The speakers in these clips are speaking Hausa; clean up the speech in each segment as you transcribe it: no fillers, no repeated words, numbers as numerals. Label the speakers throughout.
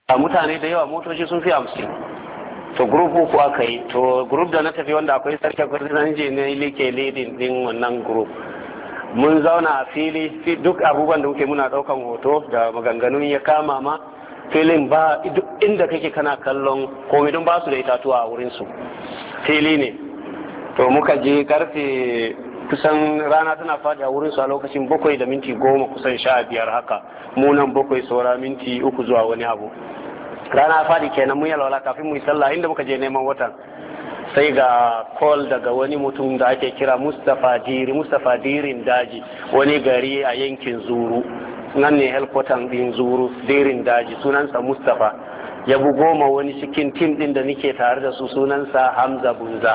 Speaker 1: mutane da yawa, motoci sun fi 50. to group uku aka yi, to group da na tafi wanda akwai sarki kwarzinanje ne like leading din wannan group. Mun zauna a fili duk abubuwan da muke muna daukan hoto da maganganun ya kama ma filin ba duk inda kake kana kallon komai don ba su da itatuwa a wurin su, fili ne. to muka je karfe kusan rana tana faɗi a wurin su a lokacin 7:10 kusan 15 haka, munan 7 saura minti 3 zuwa wani abu. Rana faɗi kenan mun yalwala kafin mu yi sallah inda muka je neman watan, sai ga call daga wani mutum da ake kira Mustapha Dirin Daji, wani gari a yankin Zuru, nan ne helkwatan din Zuru, Dirin Daji, sunansa Mustapha. Ya bugo ma wani cikin tim din da nike tare da su, sunansa Hamza Bunza.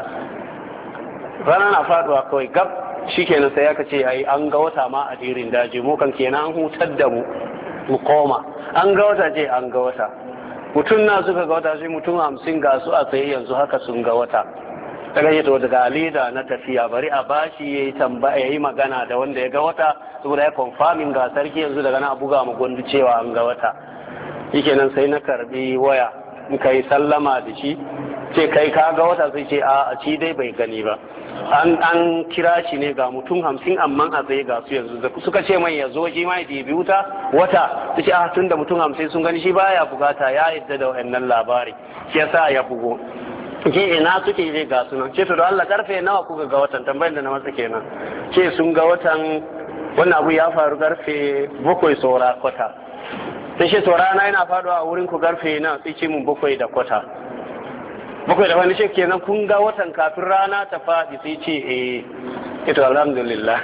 Speaker 1: Rana na faduwa kawai gab shikenan sai aka ce ai an ga wata ma a Dirin Daji, mu kan kenan an hutar da mu koma. An ga wata ce an ga wata. Mutum na suka ga wata sai mutum 50 ga su a tsaye yanzu haka sun ga wata. Daga yato daga leda na tafiya bari a bashi yayi tambaya yayi magana da wanda ya ga wata saboda ya confirming ga sarki yanzu daga na buga mu gondu cewa an ga wata. Shikenan sai na karbi waya in kai sallama da shi, ce kai ka ga wata, sai ce a ci dai bai gani ba. An kira shi ne ga mutum 50 amma a tsaye ga su yanzu suka ce mai ya zo shi ma ya ɗebi wata su ce tun da mutum 50 sun gani shi baya bukata, ya yadda da wannan labari shi yasa ya bugo. Ke ina suke zai ga sunan ce to da Allah karfe nawa kuka ga watan, tambayar da na masa kenan. Ce sun ga watan, wannan abu ya faru karfe 7 saura kwata. Sai ce to rana yana faduwa a wurin ku karfe na, sai ce mun 7 da kwata. 7 da wani shi kenan kun ga watan kafin rana ta faɗi, sai ce ito alhamdulillah.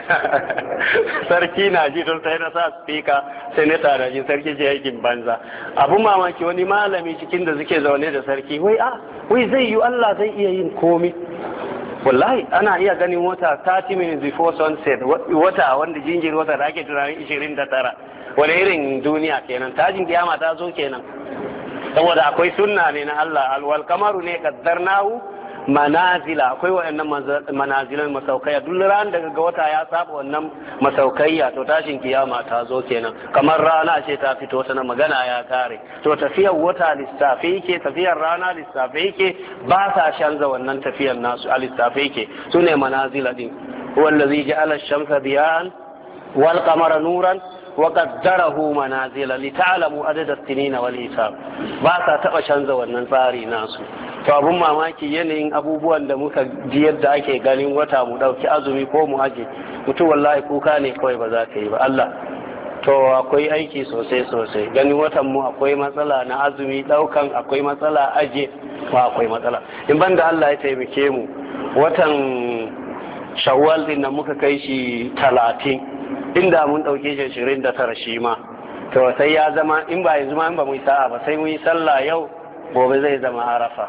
Speaker 1: Sarki na ji don sai na sa speaker sai na tara shi, sarki ce aikin banza. Abun mamaki wani malami cikin da suke zaune da sarki, wai zai yi Allah zai iya yin komi. Wallahi ana iya ganin wata 30 minutes before sunset, wata wanda jinjin wata da ake tunanin 29. Wani irin duniya kenan, tajin kiyama ta zo kenan. Saboda akwai sunna ne na Allah, alwal kamaru ne kaddarnahu manazila, akwai waɗannan manazilan masaukaiya, duk ran daga ga wata ya saba wannan masaukaiya to tashin kiyama ta zo kenan. Kamar rana ce ta fito ta na magana ya kare, to tafiyar wata lissafe yake, tafiyar rana lissafe yake, ba sa canza wannan tafiyar nasu a lissafe yake, su ne manazila din. Wallazi ja'ala ash-shamsa diyan wal qamara nuran وقدره منازل لتعلموا عدد السنين والحساب. ba sa taba canza wannan tsari nasu. To abun mamaki yanayin abubuwan da muka ji yadda ake ganin wata mu dauki azumi ko mu aje, mutum wallahi kuka ne kawai ba za ka yi ba Allah. To akwai aiki sosai ganin watan mu akwai matsala na azumi daukan, akwai matsala aje ba akwai matsala. In banda Allah ya taimake mu, watan Shawwal din nan muka kai shi 30, inda mun ɗauke shi 29 shi ma, to sai ya zama in ba yanzu ma in ba mu yi sa'a ba sai mu yi sallah yau, gobe zai zama Arafa.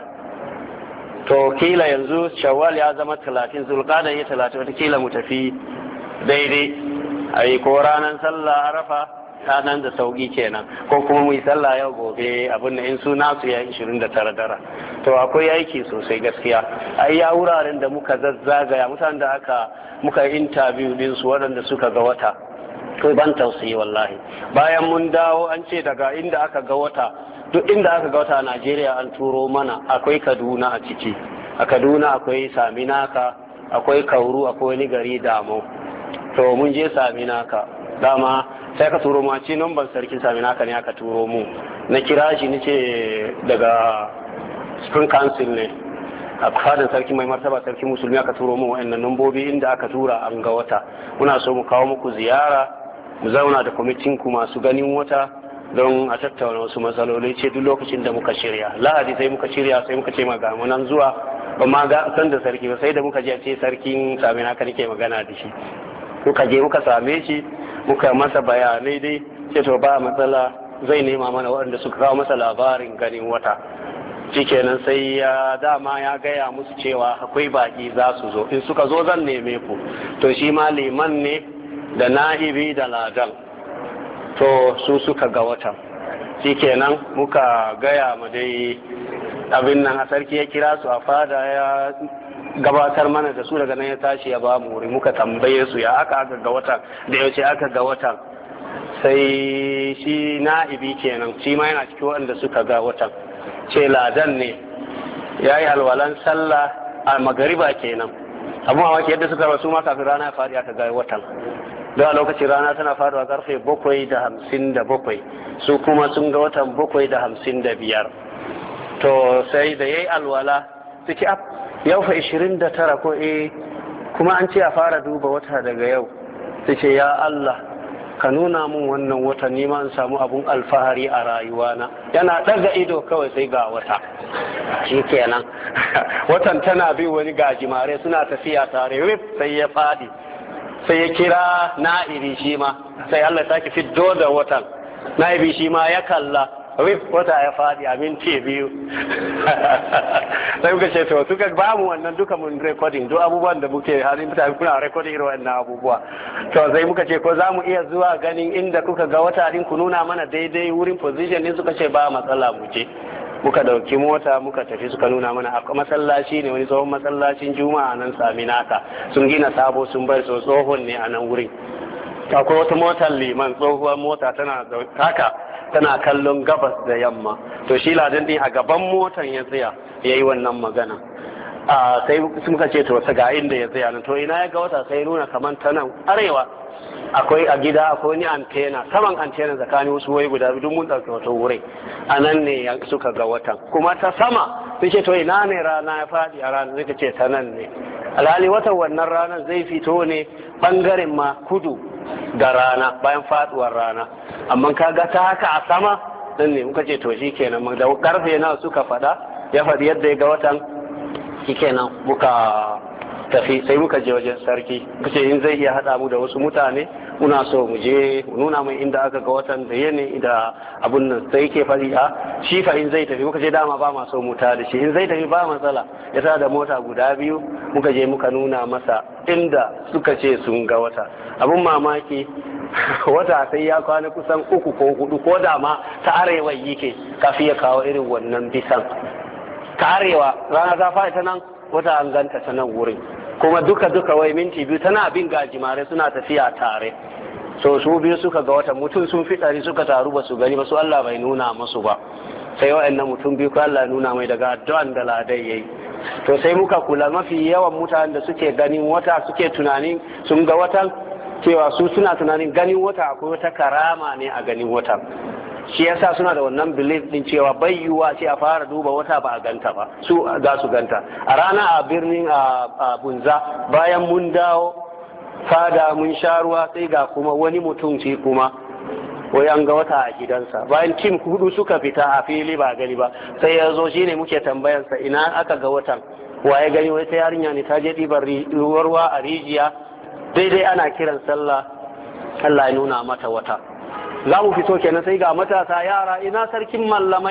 Speaker 1: To kila yanzu Shawwal ya zama 30, Zulqa'da ya 30, wata kila mu tafi daidai ai ko ranar sallah Arafa ranar da sauki kenan, ko kuma mu yi sallah yau gobe abin da in suna su ya 29 dara. To akwai aiki sosai gaskiya. Ai ya wuraren da muka zazzagaya, mutanen da muka yi interview din su waɗanda suka ga wata, to ban tausayi wallahi. Bayan mun dawo an ce daga inda aka ga wata, duk inda aka ga wata a Najeriya an turo mana, akwai Kaduna a ciki. A Kaduna akwai Saminaka, akwai Kauru, akwai wani gari Damo. To mun je Saminaka, dama sai ka turo mu, ce nan ban sarkin Saminaka ne aka turo mu. Na kira shi nace daga Spring Council ne, a fadin sarki mai martaba sarki musulmi aka turo mu wa'annan nambobi inda aka tura an ga wata. Muna so mu kawo muku ziyara, mu zauna da kwamitin ku masu ganin wata don a tattauna wasu matsaloli. Ce duk lokacin da muka shirya, Lahadi sai muka shirya, sai muka ce ga mu nan zuwa, ba ma ga san da sarki ba, sai da muka je ce sarkin Saminaka nake magana da shi. Muka je muka same shi, muka masa bayanai dai, ce to ba matsala zai nema mana waɗanda suka kawo masa labarin ganin wata. Shikenan sai ya dama ya gaya musu cewa akwai baki za su zo, in suka zo zan neme ku. To shi ma liman ne da na'ibi da ladan, to su suka ga watan. Shikenan muka gaya ma dai abin nan, a sarki ya kira su a fada ya gabatar mana da su, daga nan ya tashi ya ba mu wuri, muka tambaye su ya aka ga watan, da yaushe aka ga watan. sai shi na'ibi kenan shi ma yana cikin waɗanda suka ga watan, ce ladan ne ya yi alwalan sallah a magariba kenan, amma wake yadda suka rasu ma kafin rana ya faɗi aka ga watan, don a lokacin rana tana faɗuwa karfe 7:57 su kuma sun ga watan 7:55. to sai da yayi alwala suke yau fa 29 ko kuma an ce a fara duba wata daga yau, suke ya Allah ka nuna mun wannan wata nima in samu abun alfahari a rayuwana. Yana daga ido kawai sai ga wata shi kenan watan tana bin wani gajimare suna tafiya tare, wif sai ya fadi, sai ya kira na'ibi shi ma, sai Allah ta ki fiddo da watan, na'ibi shi ma ya kalla, wif wata ya fadi a minti 2 sai muka ce to suka ba mu wannan duka mun recording duk abubuwan da muke halin mutane kuna recording irin wannan abubuwa. To sai muka ce ko za mu iya zuwa ganin inda kuka ga wata din ku nuna mana daidai wurin position din, suka ce ba matsala mu je. Muka dauki mota muka tafi, suka nuna mana a masallaci ne, wani tsohon masallacin juma'a nan Saminaka sun gina sabo sun bar so tsohon ne a nan wurin. Akwai wata motar liman, tsohuwar mota tana haka tana kallon gabas da yamma, to shi ladan din a gaban motan ya tsaya ya yi wannan magana. Sai muka ce to ga inda ya tsaya nan, to ina ya ga wata, sai nuna kamar ta nan arewa akwai a gida akwai wani antena, saman antena tsakanin wasu wai guda biyu mun ɗauki wata wuri a nan ne suka ga watan, kuma ta sama sai ce to ina ne rana ya faɗi a ranar, zai ce ta nan ne. Alhali watan wannan ranar zai fito ne bangaren ma kudu da rana bayan faduwar rana, amma kaga ta haka a sama nan ne. Muka ce to shi kenan, da karfe na suka faɗa ya faɗi yadda ya ga watan, shi kenan muka tafi, sai muka je wajen sarki, muka ce in zai iya haɗa mu da wasu mutane muna so mu je nuna mai inda aka ga watan da yene da abun nan. Sai yake faɗi shi fa in zai tafi, muka ce dama ba ma so mu da shi, in zai tafi ba matsala, ya sa da mota guda biyu muka je muka nuna masa inda suka ce sun ga wata. Abun mamaki wata sai ya kwana kusan 3 ko 4 ko da ma ta arewa yake kafin ya kawo irin wannan bisan. Ta arewa rana ta faɗi ta nan, wata an ganta ta nan wurin, kuma duka wai minti 2 tana bin gajimare suna tafiya tare. So su biyu suka ga wata, mutum sun fi 100 suka taru ba su gani ba, su Allah bai nuna musu ba, sai wa'annan mutum biyu ko Allah nuna mai daga addu'an da ladai yayi. To sai muka kula mafi yawan mutanen da suke ganin wata suke tunanin sun ga watan, cewa su suna tunanin ganin wata akwai wata karama ne a ganin wata, shi yasa suna da wannan belief din cewa bai yiwuwa ce a fara duba wata ba a ganta ba, su za su ganta. A rana a birnin a Bunza bayan mun dawo fada mun sha ruwa, sai ga kuma wani mutum ce kuma wai an ga wata a gidansa, bayan tim 4 suka fita a fili ba gani ba, sai ya zo shine muke tambayarsa ina aka ga watan, waye gani, wai ta yarinya ne ta je ɗibar ruwa a rijiya, daidai ana kiran sallah Allah ya nuna mata wata. Za mu fito kenan sai ga matasa yara, ina sarkin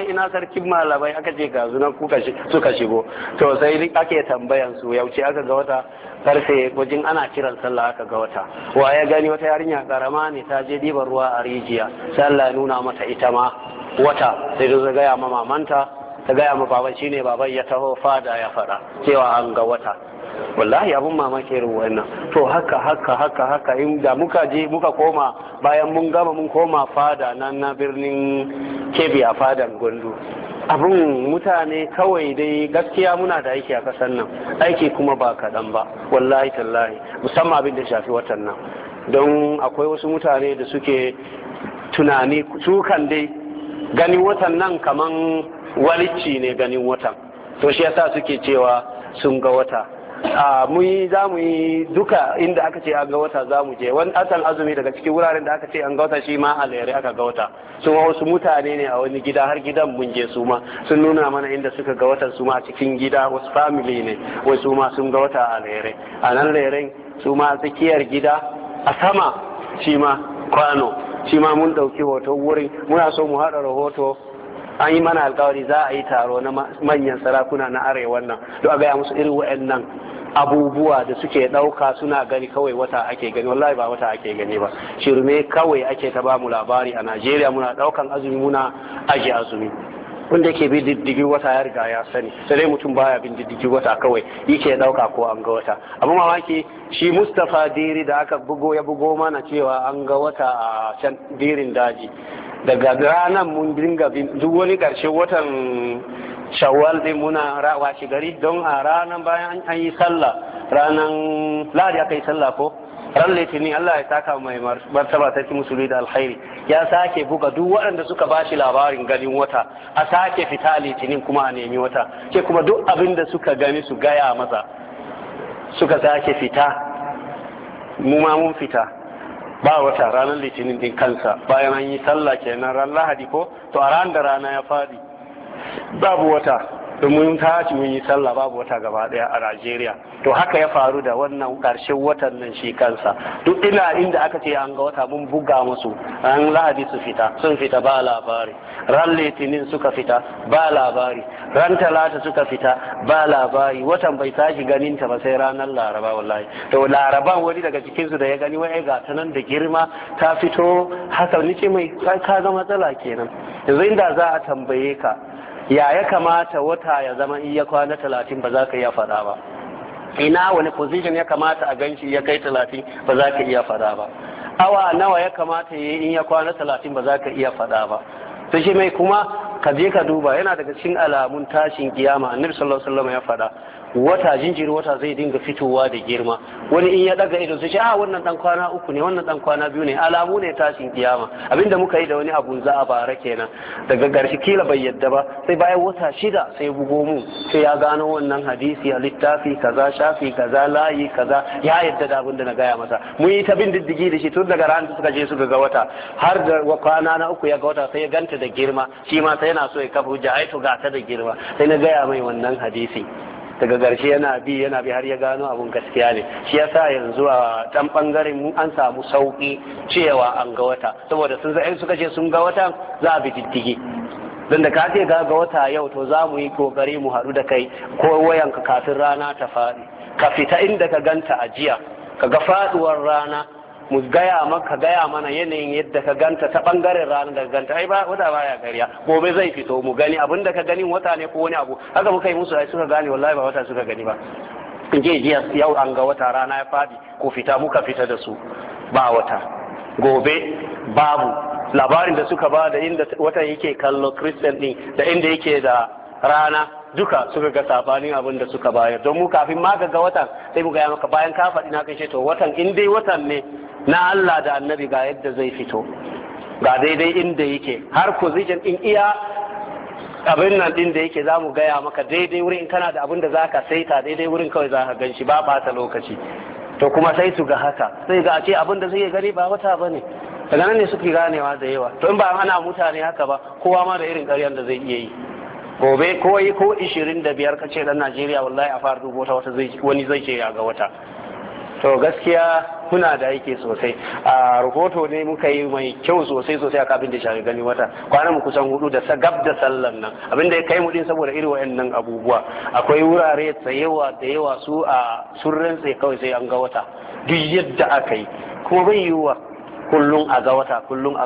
Speaker 1: malamai aka ce ga zunan suka shigo. To sai ake tambayan su yauce aka ga wata, karfe wajen ana kiran sallah aka ga wata. Wa ya gani, wata yarinya karama ne ta je ɗiban ruwa a rijiya, sai Allah ya nuna mata ita ma wata, sai ta gaya ma mamanta, ta gaya ma baban, shine baban ya taho fada ya faɗa cewa an ga wata. Wallahi abun mamaki irin wannan. To haka in da muka je muka koma, bayan mun gama mun koma fada nan na birnin Kebbi a fadan Gondo, abun mutane kawai dai gaskiya muna da aiki a kasan nan, aiki kuma ba kaɗan ba wallahi tallahi, musamman abin da shafi watan nan, don akwai wasu mutane da suke tunani su kan dai ganin watan nan kaman walicci ne ganin watan, to shi yasa suke cewa sun ga wata. Za mu yi duka inda aka ce an ga wata za mu je. Wani asan azumi daga cikin wuraren da aka ce an ga wata shi ma a lere aka ga wata. Sun wasu mutane ne a wani gida, har gidan mun je su ma sun nuna mana inda suka ga watan su ma a cikin gida, wasu family ne wai su ma sun ga wata a lere. A nan leren su ma a tsakiyar gida a sama shi ma kwano, shi ma mun ɗauki hoton wurin, muna so mu haɗa rahoto. An yi mana alkawari za a yi taro na manyan sarakuna na arewa nan, don a gaya musu irin wa'annan abubuwa da suke ɗauka suna gani kawai wata ake gani. Wallahi ba wata ake gani ba, shirme kawai ake ta ba mu labari. A Najeriya muna ɗaukan azumi muna aje azumi. wanda yake bi diddigi wata ya riga ya sani, sai dai mutum baya bin diddigi wata kawai yake dauka ko an ga wata. Amma mamaki shi Mustapha Diri da aka bugo mana cewa an ga wata a can dirin daji, daga ranar mun dinga duk wani karshen watan Shawwal din muna rawa shi gari, don a ranar bayan an yi sallah, ranar Lahadi aka yi sallah ko ran Litinin, Allah ya saka mai martaba sarki musulmi da alkhairi, ya sake buga duk waɗanda suka bashi labarin ganin wata a sake fita Litinin kuma a nemi wata, ke kuma duk abin da suka gani su gaya masa, suka sake fita, mu ma mun fita ba wata ranar Litinin din kansa bayan an yi sallah kenan ran Lahadi ko, to a ran da rana ya faɗi babu wata, mun tashi mun yi sallah babu wata gaba daya a Najeriya. To haka ya faru da wannan karshen watan nan shi kansa, duk inda aka ce an ga wata mun buga musu, ran Lahadi su fita, sun fita ba labari, ran Litinin suka fita ba labari, ran Talata suka fita ba labari, watan bai tashi ganin ta ba sai ranar Laraba. Wallahi to Laraban wani daga cikin su da ya gani wai ga ta nan da girma ta fito haka, nice mai ka ga matsala kenan. Yanzu inda za a tambaye ka ya kamata wata ya zama in ya kwana 30 ba za ka iya faɗa ba, ina wani position ya kamata a ganshi ya kai 30 ba za ka iya faɗa ba, awa nawa ya kamata ya yi in ya kwana 30 ba za ka iya faɗa ba. to shi mai kuma ka je ka duba, yana daga cikin alamun tashin kiyama, annabi sallallahu alaihi wasallam ya faɗa wata jinjiri wata zai dinga fitowa da girma, wani in ya daga ido sai ce wannan dan kwana 3 ne, wannan dan kwana 2 ne, alamu ne tashin kiyama. Abinda muka yi da wani abu za a bara kenan, daga garshi kila bai yadda ba, sai bayan wata 6 sai bugo mu, sai ya gano wannan hadisi a littafi kaza, shafi kaza, layi kaza, ya yadda da abin da na gaya masa. Mun yi ta bin diddigi da shi tun daga ranar da suka je suka ga wata har da kwana na 3 ya ga wata, sai ya ganta da girma, shi ma sai yana so ya kafa hujja, ai to ga ta da girma, sai na gaya mai wannan hadisi. Daga ƙarshe yana bi har ya gano abun gaskiya ne. Shi yasa yanzu a ɗan ɓangaren mu an samu sauƙi cewa an ga wata, saboda sun suka ce sun ga wata za a bi diddigi. Don da ka ce ga wata yau, to za mu yi kokari mu haɗu da kai ko wayanka kafin rana ta faɗi, ka fita inda ka ganta a jiya, ka ga faɗuwar rana, mu gaya mana yanayin yadda ka ganta ta bangaren ranar da ganta, ai ba wata baya gariya, gobe zai fito mu gani abin da ka gani wata ne ko wani abu. Haka muka yi musu, ai suka gane wallahi ba wata suka gani ba, in je jiya yau an ga wata, rana ya fadi, ko fita muka fita da su ba wata, gobe babu. Labarin da suka ba da inda watan yake kallo Christian din da inda yake da rana duka suka ga sabanin abin da suka bayar. Don mu kafin ma ga watan sai mu gaya maka bayan ka faɗi na kai to watan in dai watan ne na Allah da annabi ga yadda zai fito, ga daidai inda yake, har position in iya abin nan din da yake za mu gaya maka daidai wurin, in kana da abin da za ka saita daidai wurin kawai za ka gan shi, ba ɓata lokaci. To kuma sai su ga haka, sai ga a ce abin da zai gani ba wata ba ne, daga nan ne suke ganewa da yawa. To in ba ana mutane haka ba, kowa ma da irin ƙaryar da zai iya yi. Gobe ko 25 ka ce dan Najeriya wallahi a fara dubo wata wani zai ce ya ga wata. To gaskiya kuna da aiki sosai. A rahoto ne muka yi mai kyau sosai a kafin da shafi gani wata, kwanan mu kusan 4 da gab da sallan nan, abinda ya kai mu din saboda irin wayannan abubuwa. Akwai wurare tsayewa da yawa su a surren sai kawai sai an ga wata duk yadda aka yi, kuma bai yiwuwa kullum a ga wata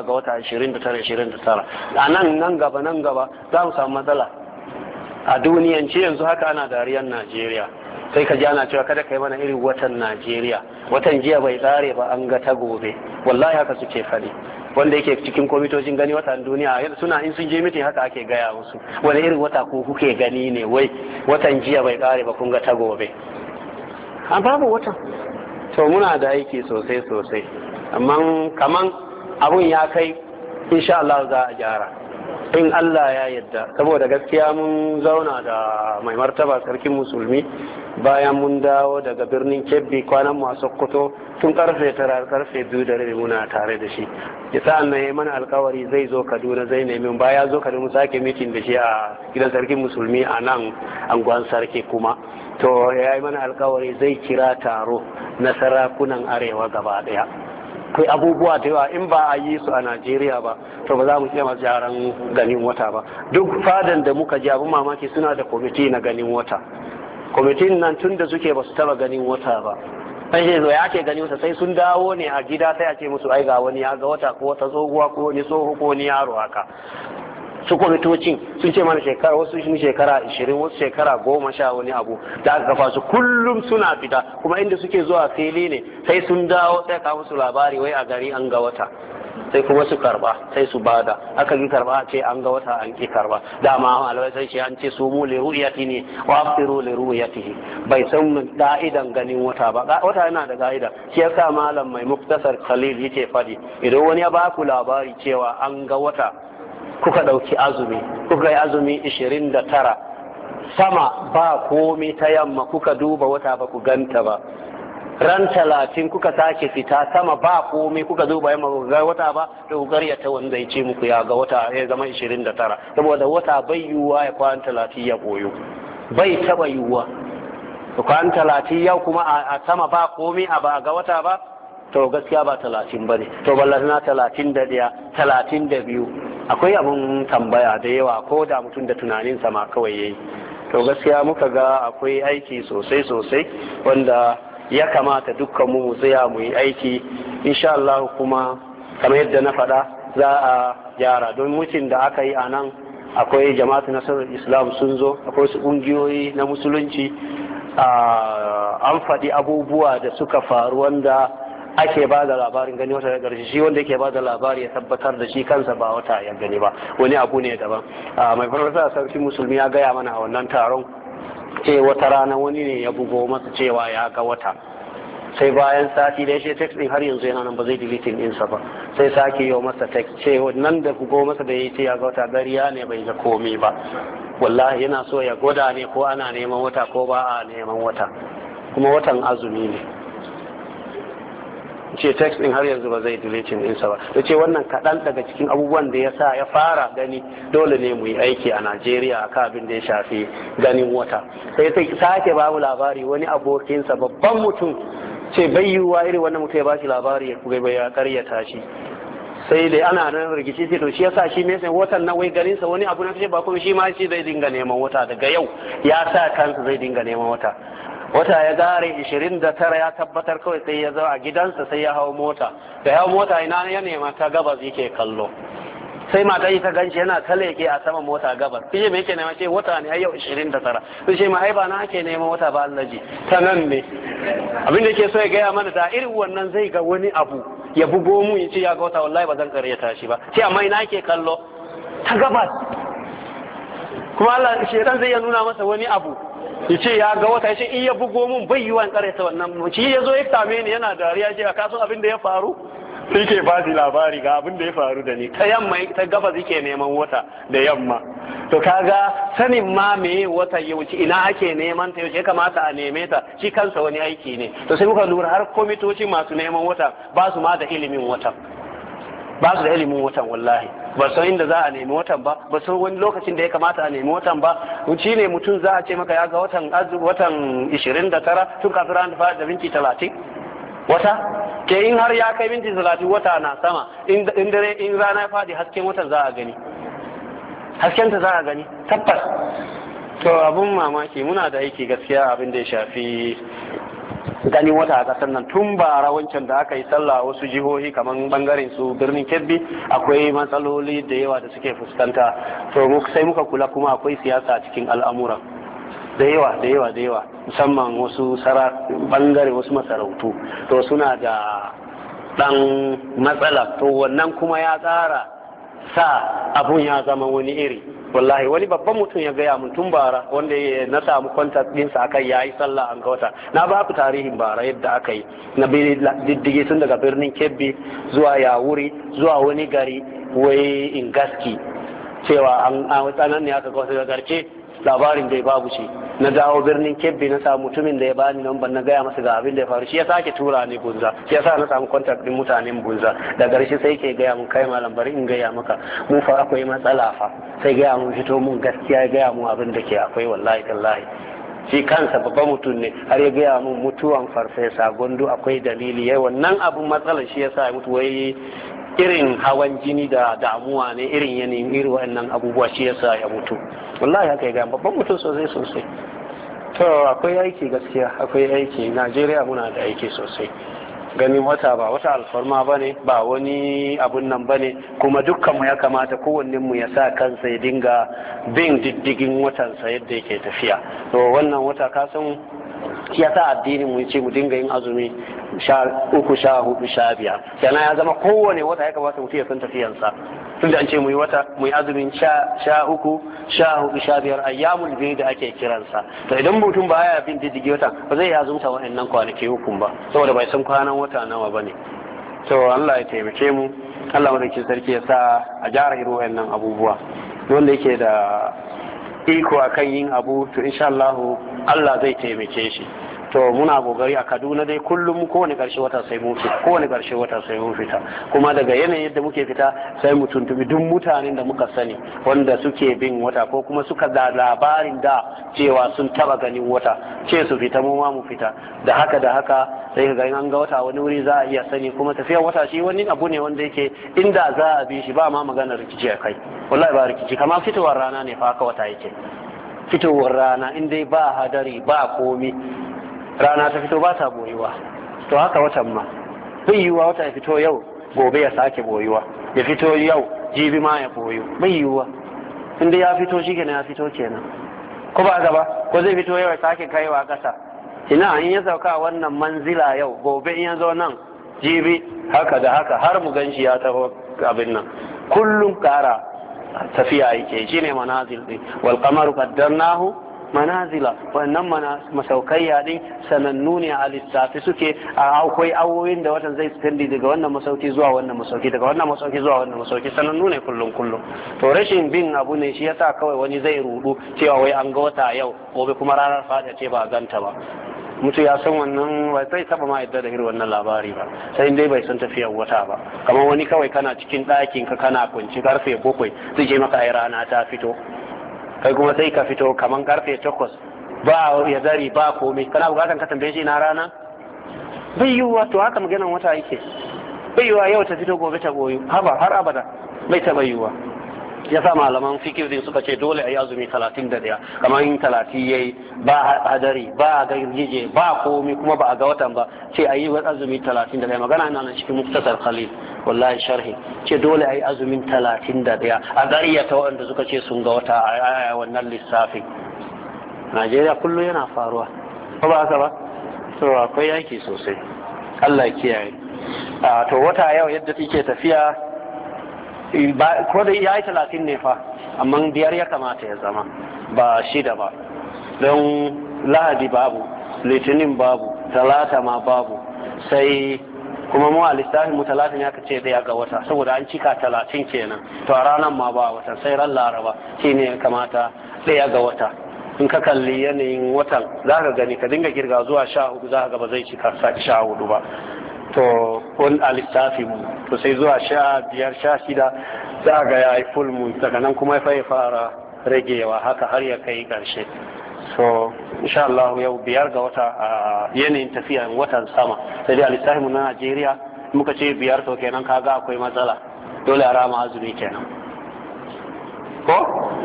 Speaker 1: 29 a nan gaba za mu samu matsala a duniyance. Yanzu haka ana dariyar Najeriya, sai ka ji ana cewa kada kai mana irin watan Najeriya, watan jiya bai tsare ba an ga ta gobe. Wallahi haka suke faɗi, wanda yake cikin kwamitocin gani watan duniya suna in sun je mitin haka ake gaya musu, wani irin wata ko kuke gani ne, wai watan jiya bai tsare ba kun ga ta gobe. An babu watan. To muna da aiki sosai, amma kaman abun ya kai, insha Allah za a gyara in Allah ya yadda, saboda gaskiya mun zauna da mai martaba sarkin musulmi bayan mun dawo daga birnin Kebbi, kwanan mu a Sokoto tun karfe 2:30 muna tare da shi. Sa'an nan ya mana alkawari zai zo Kaduna, zai nemi baya zo Kaduna sake mitin da shi a gidan sarkin musulmi a nan anguwan sarki kuma. To ya yi mana alkawari zai kira taro na sarakunan arewa gaba daya. Akwai abubuwa da yawa in ba a yi su a Najeriya ba, to ba za mu iya jaran ganin wata ba. Duk fadan da muka ji abin mamaki suna da kwamiti na ganin wata. Kwamitin nan tun da suke ba su taba ganin wata ba. Sai ce zo ya ke ganin wata, sai sun dawo ne a gida sai a ce musu ai ga wani ya ga wata, ko wata tsohuwa ko wani tsoho ko wani yaro haka. su kwamitocin sun ce mana shekara wasu shekara 20 wasu shekara 10 wani abu da aka kafa su kullum suna fita kuma inda suke zuwa fili ne sai sun dawo sai ka musu labari wai a gari an ga wata sai kuma su karba sai su bada aka yi karba ce an ga wata an ki karba dama alwai sai ce an ce su mu li ru'yati ne wa afiru li ru'yatihi bai san ka'idan ganin wata ba wata yana da ka'ida shi yasa malam mai muktasar khalil yake fadi idan wani ya ba ku labari cewa an ga wata kuka dauki azumi kuka yi azumi 29 sama ba komai ta yamma kuka duba wata ba ku ganta ba ran 30 kuka sake fita sama ba komai kuka duba yamma ku ga wata ba da ku garyata wanda ya ce muku ya ga wata ya zama 29 saboda wata bai yiwuwa ya kwana 30 ya koyo bai taba yiwuwa to kwana 30 yau kuma a sama ba komai a ba ga wata ba to gaskiya ba 30 bane to ballana 31 32 akwai abun tambaya da yawa ko da mutum da tunaninsa ma kawai yayi to gaskiya muka ga akwai aiki sosai wanda ya kamata dukkan mu tsaya mu yi aiki insha Allah kuma kamar yadda na faɗa za a gyara don mutum da aka yi a nan akwai jama'atu nasarar islam sun zo akwai su ƙungiyoyi na musulunci an faɗi abubuwa da suka faru wanda ake ba da labarin gani wata da ƙarshe shi wanda yake ba da labari ya tabbatar da shi kansa ba wata ya gani ba wani abu ne daban mai farfasa sarki musulmi ya gaya mana a wannan taron ce wata rana wani ne ya bugo masa cewa ya ga wata sai bayan sati da ya text din har yanzu yana nan ba zai deleting ɗinsa ba sai sake yi masa text ce nan da bugo masa da ya ce ya ga wata gariya ne bai ga komai ba wallahi yana so ya gwada ne ko ana neman wata ko ba a neman wata kuma watan azumi ne ce text din har yanzu ba zai deleting ɗinsa ba ya ce wannan kaɗan daga cikin abubuwan da ya sa ya fara gani dole ne mu yi aiki a Najeriya a abin da ya shafi ganin wata sai sake ba mu labari wani abokinsa babban mutum ce bai yiwuwa irin wannan mutum ya ba shi labari ya kuga ya karyata shi sai dai ana nan rikici ce to shi yasa shi ne sai watan na wai garin sa wani abu na fice ba kuma shi ma shi zai dinga neman wata daga yau ya sa kansa zai dinga neman wata ya gare 29 ya tabbatar kawai sai ya zo a gidansa sai ya hau mota da ya hau mota ina ya nema ta gabas yake kallo sai mata ta ganshi yana ta leke a saman mota gabas sai me yake nema ce wata ne yau 29 sai ce ma ai ba na ake neman wata ba Allah ji ta nan ne abin da yake so ya gaya mana da irin wannan zai ga wani abu ya bugo mu ya ce ya ga wata wallahi ba zan karyata shi ba ce amma ina ake kallo ta gabas kuma Allah shedan zai ya nuna masa wani abu ya ce ya ga wata ya ce in ya bugo mun bai yi wa karyata wannan shi ya zo ya same ni yana dariya ce a kasan abin da ya faru sai ke ba shi labari ga abin da ya faru da ni ta yamma ta gabas yake neman wata da yamma to kaga sanin ma me wata ya wuce ina ake neman ta yaushe kamata a neme ta shi kansa wani aiki ne to sai muka lura har komitoci masu neman wata ba su ma da ilimin watan ba su da ilimin watan wallahi ba san inda za a nemi watan ba ba san wani lokacin da ya kamata a nemi watan ba shi ne mutum za a ce maka ya ga watan 29 tun kafin ran fara da minti 30 wata ke in har ya kai minti 30 wata na sama in rana ya fadi hasken watan za a gani haskenta za a gani tabbas to abun mamaki muna da aiki gaskiya abin da ya shafi ganin wata a kasar nan tun bara wancan da aka yi sallah wasu jihohi kamar bangaren su birnin Kebbi akwai matsaloli da yawa da suke fuskanta to sai muka kula kuma akwai siyasa cikin al'amuran da yawa musamman wasu bangare wasu masarautu to suna da dan matsala to wannan kuma ya tsara sa abun ya zama wani iri wallahi wani babban mutum ya gaya mun tun bara wanda na samu kwantar ɗinsa akai ya yi sallah an ga wata na ba ku tarihin bara yadda aka yi na diddige tun daga birnin Kebbi zuwa Yawuri zuwa wani gari wai Ingaski cewa an tsanan ne aka ga wasu garke labarin da babu shi na dawo birnin Kebbi na samu mutumin da ya bani lambar na gaya masa ga abin da ya faru shi ya sake tura ni Bunza shi yasa na samu kwantar din mutanen Bunza da garshe sai ke gaya mun kai malam bari in gaya maka mu fa akwai matsala fa sai gaya mun fito mun gaskiya gaya mun abin da ke akwai wallahi tallahi shi kansa babban mutum ne har ya gaya mun mutuwan farfesa Gondo akwai dalili yayi wannan abun matsalar shi yasa ya mutu wai irin hawan jini da damuwa ne irin yanayin irin waɗannan abubuwa shi yasa ya mutu wallahi haka ya ga babban mutum sosai to akwai aiki gaskiya akwai aiki Najeriya muna da aiki sosai ganin wata ba wata alfarma ba ne, ba wani abun nan ba ne, kuma dukkanmu ya kamata kowannenmu ya sa kansa ya dinga bin diddigin watansa yadda yake tafiya. To wannan wata kasan ya sa addinin mu ce mu dinga yin azumi 13, 14, 15 kenan ya zama kowane wata ya kamata mutum ya san tafiyansa. Tunda an ce mu yi azumin 13, 14, 15 ayyamul biyu da ake kiransa. To idan mutum ba ya bin diddigi wata ba zai azumta wa'annan kwanaki hukun ba saboda bai san kwanan wata nawa bane. To Allah ya taimake mu, Allah madaukakin sarki ya sa a gyara irin wa'annan abubuwa. Wanda yake da iko akan yin abu to insha Allah zai taimake shi. To muna gogari a Kaduna dai kullum kowane karshe wata sai mun fita, kuma daga yanayin yadda muke fita sai mu tuntubi duk mutanen da muka sani wanda suke bin wata ko kuma suka da labarin da cewa sun taba ganin wata ce su fita mu ma mu fita, da haka sai ga an ga wata wani wuri za a iya sani. kuma tafiyar wata shi wani abu ne wanda yake inda za a bi shi ba ma maganar rikici a kai, wallahi ba rikici, kamar fitowar rana ne fa haka wata yake. Fitowar rana in dai ba hadari ba komi rana ta fito ba ta boyuwa, to haka watan ma bai yiwuwa wata ya fito yau gobe ya sake boyuwa, ya fito yau jibi ma ya boyu, bai yiwuwa. inda ya fito shi kenan ya fito kenan, ko ba gaba ko zai fito yau ya sake kaiwa ƙasa. ina in ya sauka wannan manzila yau gobe in ya zo nan jibi haka da haka har mu ganshi ya taho abin nan, kullum kara tafiya yake, shine manazil din. wal qamaru qaddarnahu manazila, wannan masaukaiya din sanannu ne a lissafi suke. akwai awoyin da watan zai spendi daga wannan masauki zuwa wannan masauki, daga wannan masauki zuwa wannan masauki, sanannu ne kullum. To rashin bin abu ne shi yasa kawai wani zai rudu cewa wai an ga wata yau gobe kuma ranar fada ce ba a ganta ba. mutu ya san wannan ba zai taba ma yadda da irin wannan labari ba, sai dai bai san tafiyar wata ba. kamar wani kawai kana cikin ɗakin ka kana kunci karfe 7 zai je maka ai rana ta fito, kai kuma sai ka fito kaman karfe 8 ba ya zari ba komai, kana bukatan ka tambaye shi na rana? bai yiwuwa. To haka maganan wata yake, bai yiwuwa yau ta fito gobe ta goyu har abada, bai taɓa yiwuwa. ya sa malaman fikir din suka ce dole a yi azumi 31, kamar yin 30 yayi ba hadari ba girgije ba komai kuma ba a ga watan ba, ce a yi azumi 31. magana ina nan cikin muktasar khalil wallahi sharhi, ce dole a yi azumin 31 a gariyata waɗanda suka ce sun ga wata a wannan lissafi. Najeriya kullum yana faruwa, ko ba haka ba? To akwai yaki sosai, Allah ya kiyaye. To wata yau yadda take tafiya ko da ya yi 30 ne fa, amma 5 ya kamata ya zama ba 6 ba, don lahadi babu, litinin babu, talata ma babu, sai kuma mu a lissafin mu 30 ya kace 1 ga wata, saboda an cika 30 kenan, to a ranar ma ba wata, sai ran laraba shine ya kamata 1 ga wata. in ka kalli yanayin watan za ka gani ka dinga girga zuwa 14 za ka ga ba zai cika 14 ba. To wani a lissafi mu to sai zuwa 15, 16 za ga ya yi full moon, daga nan kuma ya fara ragewa haka har ya kai karshe. So insha Allah yau 5 ga wata a yanayin tafiya watan sama, sai dai a lissafi mu na Najeriya muka ce 5 to kenan kaga akwai matsala, dole a rama azumi kenan ko?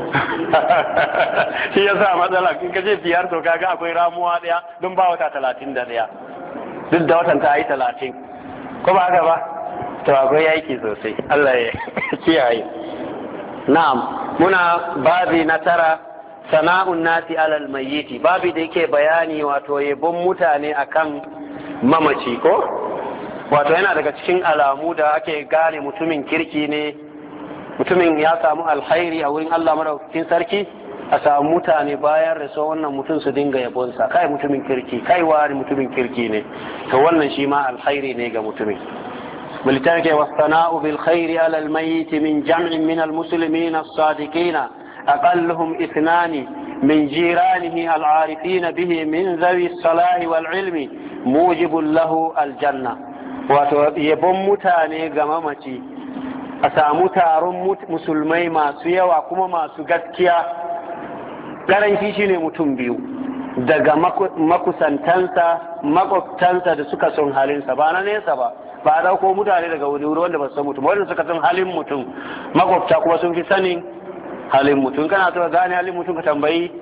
Speaker 1: shi yasa matsala in ka ce 5 to kaga akwai ramuwa daya don ba wata 31 duk da watan ta yi 30, ko ba haka ba? To akwai yaki sosai, Allah ya kiyaye. Na'am, muna babi na 9, sana'un nasi alal mayyiti, babi da yake bayani wato yabon mutane akan mamaci ko? Wato yana daga cikin alamu da ake gane mutumin kirki ne, mutumin ya samu alkhairi a wurin Allah madaukakin sarki, a samu mutane bayan rasuwa wannan mutum su dinga yabonsa, kai mutumin kirki, kai wani mutumin kirki ne, to wannan shi ma alkhairi ne ga mutumin. بالترك والثناء بالخير على الميت من جمع من المسلمين الصادقين أقلهم 2 من جيرانه العارفين به من ذوي الصلاح والعلم موجب له الجنة. ويبون متاني غمامتي أسامو تارون مسلمي ما سويا وكما ما سوغتكيا garanti shine mutum 2 daga makusantansa makwabtansa da suka son halinsa, ba na nesa ba a dauko mutane daga wuri wanda ba su san mutum, wanda suka san halin mutum, makwabta kuma sun fi sanin halin mutum. kana so gane halin mutum ka tambayi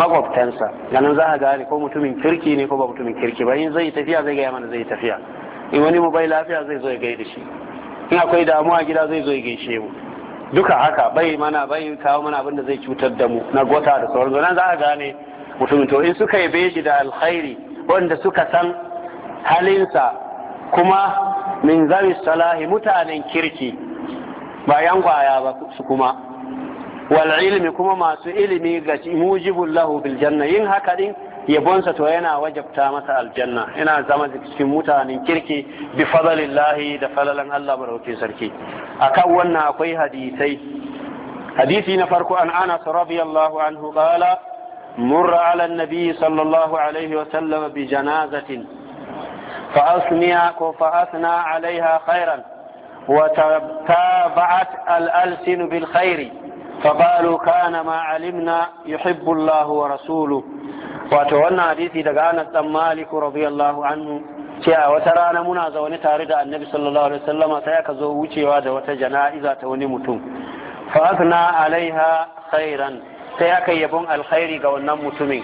Speaker 1: makwabtansa, ganin za ka gane ko mutumin kirki ne ko ba mutumin kirki ba. in zai tafiya zai gaya mana zai tafiya, in wani mu bai lafiya zai zo ya gaida shi, in akwai damuwa gida zai zo ya gaishe mu, duka haka bai kawo mana abin da zai cutar da mu na gota da sauran nan za a gane mutumin. To in suka yabe shi da alkhairi wanda suka san halinsa kuma min zawi salahi mutanen kirki ba yan kwaya ba su kuma wal ilmi kuma masu ilimi ga mujibul lahu bil janna, yin haka din yabonsa to yana wajabta masa aljanna, yana zama cikin mutanen kirki bi fadlillahi da falalan Allah madaukakin sarki. Akan wannan akwai hadisai. Hadisi na farko an Anas radiyallahu anhu qala murra ala an-nabi sallallahu alaihi wa sallam bi janazatin fa asna alaiha khairan wa tabaat al-alsin bil khairi فقالوا كان ما علمنا يحب الله ورسوله. wato wannan hadisi daga Anas dan Malik radiyallahu anhu cewa wata rana muna zaune tare da Annabi sallallahu alaihi wasallama sai aka zo wucewa da wata jana'iza ta wani mutum fa asna alaiha khairan sai aka yabon alkhairi ga wannan mutumin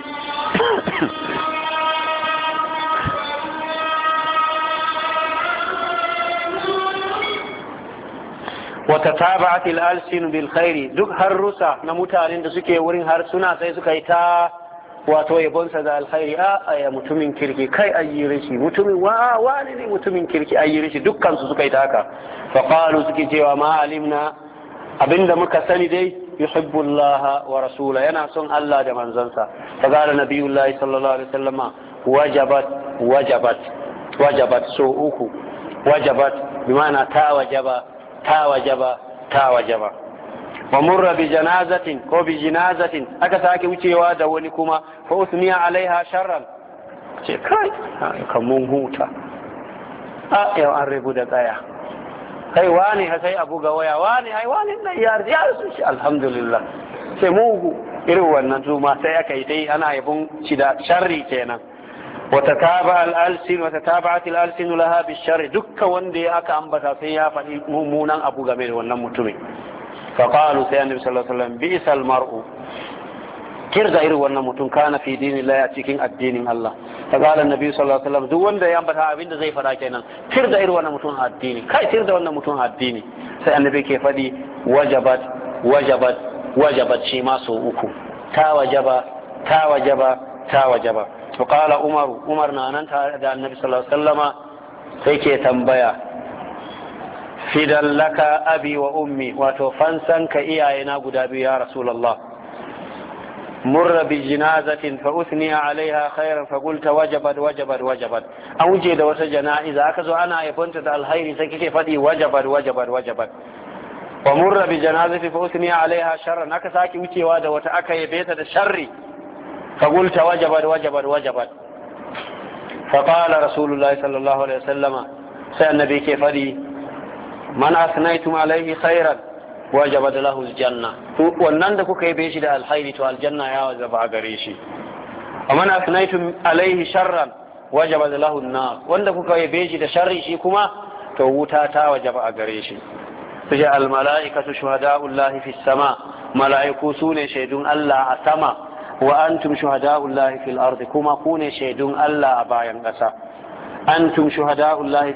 Speaker 1: وتتابعت الألسن بالخير duk harusa na mutanen da suke wurin harsuna sai suka yi ta wato yabonsa da alkhairi a mutumin kirki kai ayyire shi mutumin wani ne mutumin kirki ayyire shi dukkan su suka yi ta haka fa qalu suke cewa ma alimna abinda muka sani dai yuhibbu Allah wa rasula yana son Allah da manzansa fa qala nabiyullahi sallallahu alaihi wasallama wajabat so uku wajabat bima'ana ta wajaba wa murra bi janazatin ko bi jinazatin aka sake wucewa da wani kuma fa usmiya alaiha sharran ce kai kan mun huta yau an rubu da tsaya kai wani sai abu ga waya wani nan ya su shi alhamdulillah sai mugu irin wannan su ma sai aka yi dai ana yabon shi da sharri kenan وتتابعت الألسن لها بالشر دك وندي أكا أنبتا سيها فمونا أبو غمير ونمتمي فقالوا سيدنا النبي صلى الله عليه وسلم بئس المرء كرغا إرو ونمتم كان في دين الله يأتيكين الدين الله فقال النبي صلى الله عليه وسلم دو وندي أنبتا أبين زي فراكينا كرغا إرو ونمتم الدين كاي كرغا ونمتم الدين سيدنا النبي كيف دي وجبت شيما سوءكم تا وجب فقال عمر نانان da annabi sallallahu alaihi wasallama sai ke tambaya fidan laka abi wa ummi wato fansan ka iyayena guda biyu ya rasulullah murra bi jinazatin fa usniya alaiha khairan fa qulta wajabat an wuce da wata jana'iza aka zo ana yabonta da alkhairi sai kike fadi wajabat wa murra bi janazatin fa usniya alaiha sharran aka saki wucewa da wata aka yabe ta da sharri فقلت وجبت فقال رسول الله صلى الله عليه وسلم سألنبي كيف لي من أثنيتم عليه خيرا وجبت له الجنة wannan da kuka yabe shi da alkhairi to aljanna ya wajaba a gare shi ومن أثنيتم عليه sharran وجبت له النار wanda kuka yabe shi da sharri shi kuma to wuta ta wajaba a gare shi sai al malaikatu shuhada'ullahi fis sama malaiku sune shaidun Allah a sama وأنتم شهداء الله في الأرض كما كون شهدون الله أبايا قسا أنتم شهداء الله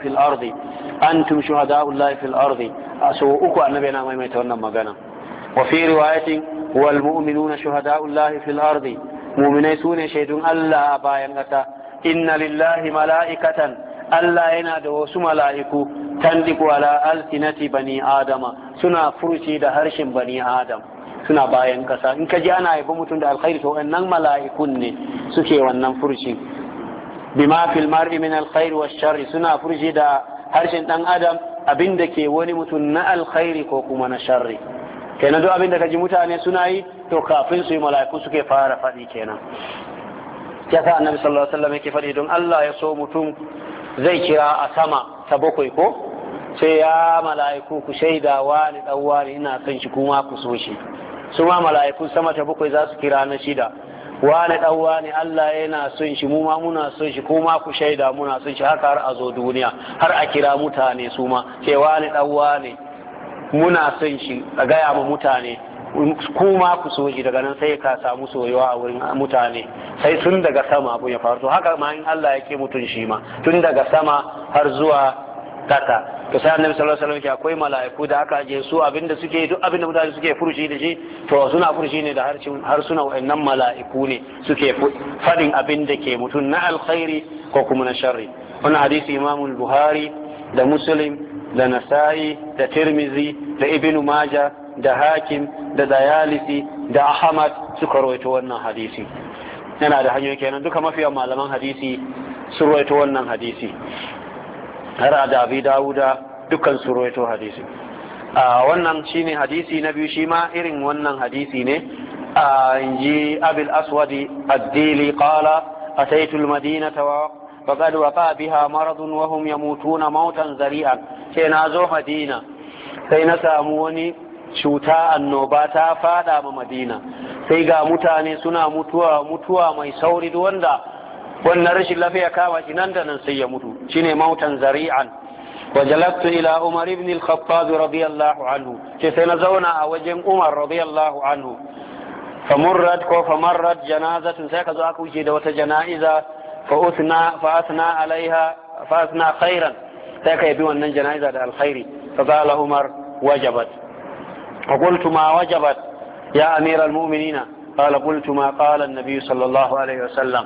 Speaker 1: في الأرض أسوءك النبينا ما يميتون مغانا وفي رواية والمؤمنون شهداء الله في الأرض مؤمنين سون شهدون الله أبايا قسا إن لله ملائكة Allah yana da wasu mala'iku tandiku ala alsinati bani adama suna furuci da harshen bani adam suna bayan kasa in ka ji ana yaba mutum da alkhairi to wannan mala'ikun ne suke wannan furuci bima fil mar'i min alkhairi wash sharri suna furuci da harshen dan adam abinda ke wani mutum na alkhairi ko kuma na sharri kenan duk abinda kaji mutane suna yi to kafin su yi mala'iku suke fara faɗi kenan yasa annabi sallallahu alaihi wasallam yake faɗi don Allah ya so mutum zai kira a sama ta bakwai ko sai ya mala'iku ku shaida wani dan wani ina son shi kuma ku so shi su ma mala'ikun sama ta bakwai za su kira na shida wani dan wani Allah yana son shi mu ma muna son shi kuma ku shaida muna son shi haka har a zo duniya har a kira mutane su ma sai wani dan wani muna son shi a gaya ma mutane kuma ku so shi daga nan sai ka samu soyuwa a wurin mutane sai tun daga sama abu ya faru to haka ma in Allah yake mutun shi ma tun daga sama har zuwa kasa to sai annabi sallallahu alaihi wasallam akwai mala'iku da aka je su abinda suke duk abinda mutane suke furuci da shi to suna furuci ne da harsuna wayannan mala'iku ne suke fadin abinda ke mutun na alkhairi ko kuma na sharri wannan hadisi Imam al-Buhari da Muslim da Nasa'i da Tirmizi da Ibn Majah da Hakim da Dayalisi da Ahmad suka rawaito wannan hadisi yana da hanyoyi kenan duka mafiyan malaman hadisi su rawaito wannan hadisi har da Abi Dawuda dukkan su rawaito hadisi wannan shine hadisi na biyu shi ma irin wannan hadisi ne inji Abil Aswadi ad-Dili qala ataitu al-Madinata wa faqad waqa biha maradun wa hum yamutuna mautan zari'an sai na zo Madina sai na samu wani cuta annoba ta fada ma Madina sai ga mutane suna mutuwa mai sauri duk wanda wannan rashin lafiya kama shi nan da nan sai ya mutu shine mautan zari'an wajalaktu ila Umar ibn al-Khattab radiyallahu anhu sai na zauna a wajen Umar radiyallahu anhu famarrat janazatun sai ka zo aka wuce da wata jana'iza fa asna alaiha fa asna khairan sai ka yabi wannan jana'iza da alkhairi fa qala Umar wajabat فقلت ما وجبت يا أمير المؤمنين قال قلت ما قال النبي صلى الله عليه وسلم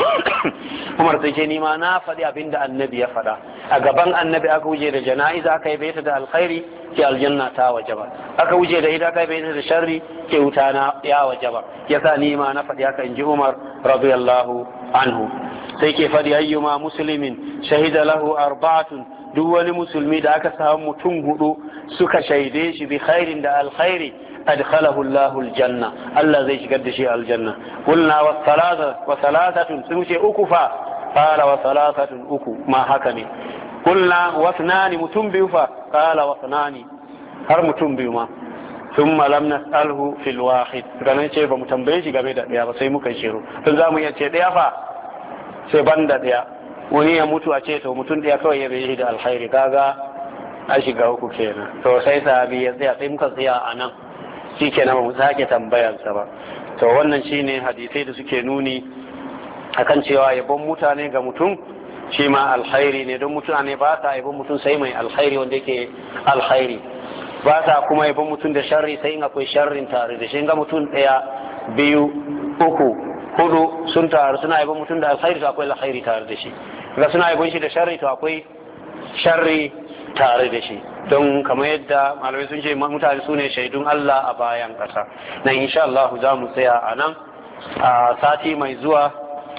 Speaker 1: عمر تجيني ما نافذ أبند النبي فدا أقبان النبي أكوجي جنائز أكي بيت الخير في الجنة تا وجبت أكوجي إذا أكي بيت الشر في وتانا يا وجبت يثاني ما نافذ أكي عمر رضي الله عنه سيكي فدي أيما مسلم شهد له أربعة duk wani musulmi da aka samu mutum hudu suka shaide shi bi khairin da alkhairi adkhalahu Allahu aljanna Allah zai shigar da shi aljanna qulna wa thalathatun sun ce uku fa qala wa thalathatun uku ma haka ne qulna wa thnani mutum biyu fa qala wa thnani har mutum biyu ma thumma lam nas'alhu fil wahid kana ce ba mu tambaye shi game da daya ba sai muka shiru dan zamu iya ce daya fa sai banda daya wani ya mutu a ce to mutum ɗaya kawai ya bai da alkhairi kaga a shiga uku kenan to sai sahabi ya tsaya sai muka tsaya a nan shi kenan ba mu sake tambayarsa ba to wannan shine hadisai da suke nuni akan cewa yabon mutane ga mutum shi ma alkhairi ne don mutane ba sa yabon mutum sai mai alkhairi wanda yake alkhairi ba sa kuma yabon mutum da sharri sai in akwai sharrin tare da shi ga mutum ɗaya biyu uku hudu sun taru suna yabon mutum da alkhairi to akwai alkhairi tare da shi ga suna yabon shi da sharri to akwai sharri tare da shi don kamar yadda malamai sun ce mutane su ne shaidun Allah a bayan ƙasa na insha Allah za mu tsaya a nan a sati mai zuwa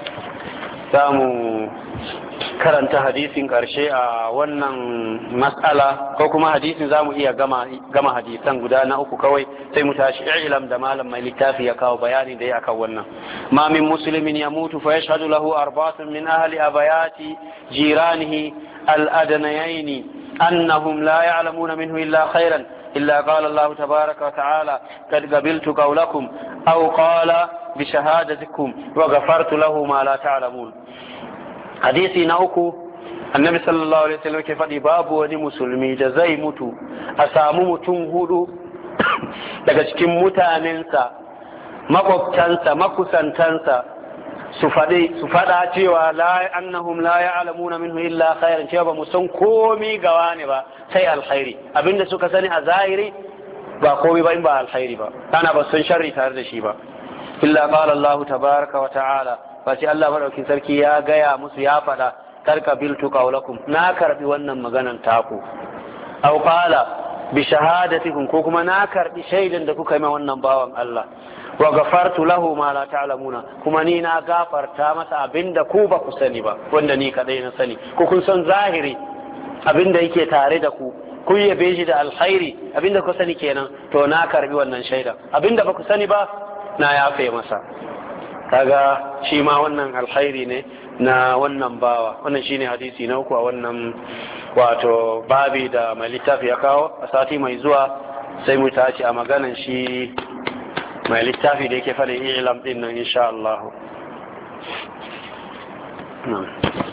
Speaker 1: za mu karanta hadisin ƙarshe a wannan matsala ko kuma hadisin za mu iya gama hadisan guda na uku kawai sai mu tashi ilam da malam mai littafi ya kawo bayani da ya akan wannan ma min muslimin ya mutu fa yashhadu lahu arba'atun min ahli abayati jiranihi al-adnayaini annahum la ya'lamuna minhu illa khairan إلا قال الله تبارك وتعالى قد قبلت قولكم أو قال بشهادتكم وغفرت له ما لا تعلمون hadisi na uku annabi sallallahu alaihi wasallam ke faɗi babu wani musulmi da zai mutu a samu mutum hudu daga cikin mutanensa makwabtansa makusantansa su faɗa cewa la annahum la ya'lamuna minhu illa khairan cewa ba mu san komi gawa ne ba sai alkhairi abinda suka sani a zahiri ba komi ba in ba alkhairi ba ana ba san sharri tare da shi ba illa qala Allah tabaraka wa ta'ala face Allah madaukin sarki ya gaya musu ya faɗa karka biltu qaulakum na karbi wannan maganan taku aw qala bi shahadatikum ko kuma na karbi shaidan da kuka yi ma wannan bawan Allah wa ghafartu lahu ma la ta'lamuna kuma ni na gafarta masa abinda ku ba ku sani ba wanda ni kadai na sani ko kun san zahiri abinda yake tare da ku kun yabe shi da alkhairi abinda ku sani kenan to na karbi wannan shaidan abinda ba ku sani ba na yafe masa kaga shi ma wannan alkhairi ne na wannan bawa wannan shine hadisi na uku a wannan wato babi da mai littafi ya kawo a sati mai zuwa sai mu tashi a maganan shi mai littafi da yake faɗin ilam din nan insha Allah.